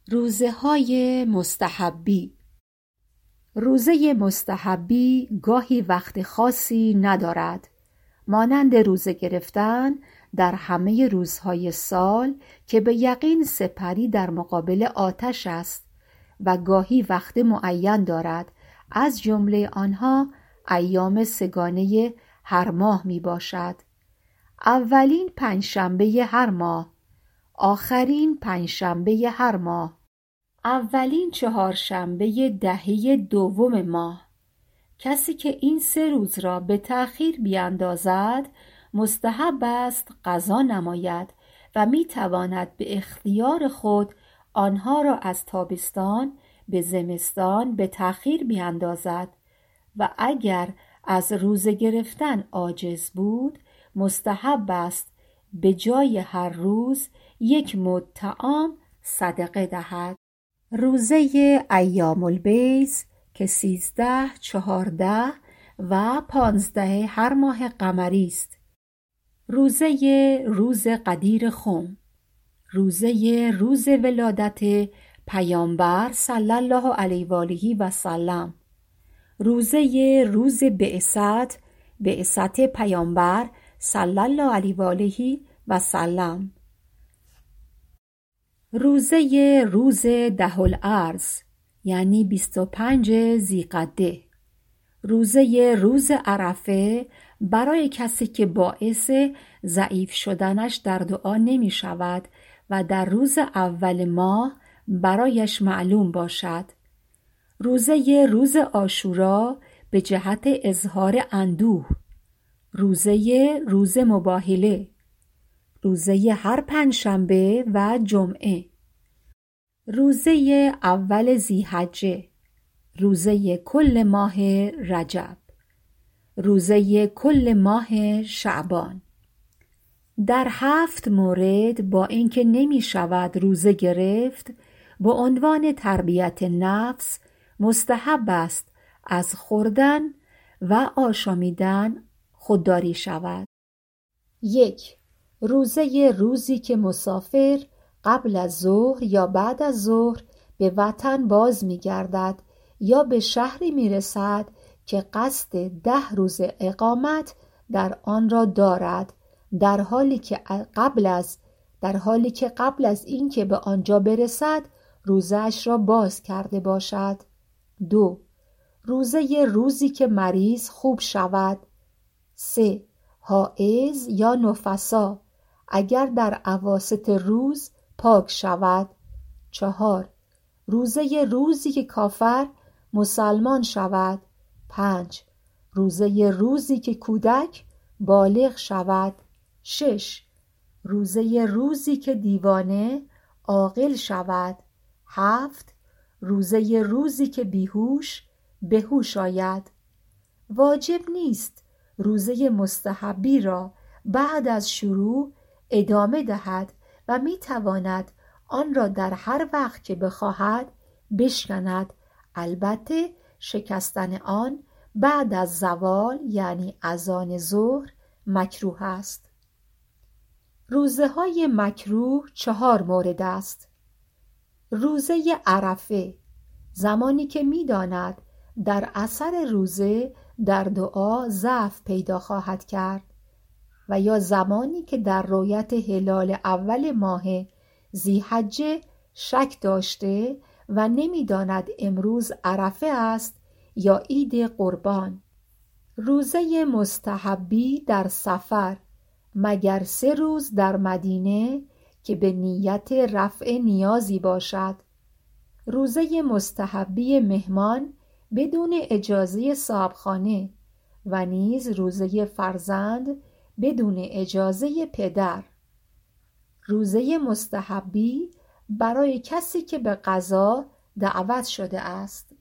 روزه‌های مستحبی. روزه مستحبی گاهی وقت خاصی ندارد، مانند روزه گرفتن در همه روزهای سال که به یقین سپری در مقابل آتش است و گاهی وقت معین دارد، از جمله آنها ایام سگانه هر ماه می باشد. اولین پنجشنبه هر ماه، آخرین پنجشنبه هر ماه، اولین چهارشنبه دهه دوم ماه. کسی که این 3 روز را به تأخیر بیندازد مستحب است قضا نماید و می تواند به اختیار خود آنها را از تابستان به زمستان به تأخیر بیندازد و اگر از روزه گرفتن عاجز بود مستحب است به جای هر روز 1 مد طعام صدقه دهد. روزه ایام البیض که 13، 14 و 15 هر ماه قمری است. روز قدیر خم، روز ولادت پیامبر صلی الله علیه و آله و سلم، روز بعثت پیامبر صلی الله علیه و آله و سلم، روز ده الارض یعنی 25 ذی‌قعده، روز عرفه برای کسی که باعث ضعیف شدنش در دعا نمی شود و در روز اول ماه برایش معلوم باشد، روز عاشورا به جهت اظهار اندوه، روز مباهله، روزه هر پنجشنبه و جمعه، روزه اول ذی‌حجه، روزه کل ماه رجب، روزه کل ماه شعبان. در 7 مورد با اینکه نمی شود روزه گرفت، با عنوان تربیت نفس مستحب است از خوردن و آشامیدن خودداری شود. 1. روزی که مسافر قبل از ظهر یا بعد از ظهر به وطن باز می گردد یا به شهری می رسد که قصد 10 روز اقامت در آن را دارد، در حالی که قبل از این که به آنجا برسد روزش را باز کرده باشد. 2. روزی که مریض خوب شود. 3. حائض یا نفسا اگر در اواسط روز پاک شود. 4. روزی که کافر مسلمان شود. 5. روزی که کودک بالغ شود. 6. روزی که دیوانه عاقل شود. 7. روزی که بیهوش به هوش آید. واجب نیست روزه مستحبی را بعد از شروع ادامه دهد و می تواند آن را در هر وقت که بخواهد بشکند، البته شکستن آن بعد از زوال یعنی اذان ظهر مکروه است. روزه‌های مکروه 4 مورد است. روزه عرفه، زمانی که می داند در اثر روزه در دعا ضعف پیدا خواهد کرد، و یا زمانی که در رؤیت هلال اول ماه ذی‌حجه شک داشته و نمی داند امروز عرفه است یا عید قربان. روزه مستحبی در سفر مگر 3 روز در مدینه که به نیت رفع نیازی باشد. روزه مستحبی مهمان بدون اجازه صاحبخانه و نیز روزه فرزند بدون اجازه پدر. روزه مستحبی برای کسی که به قضا دعوت شده است.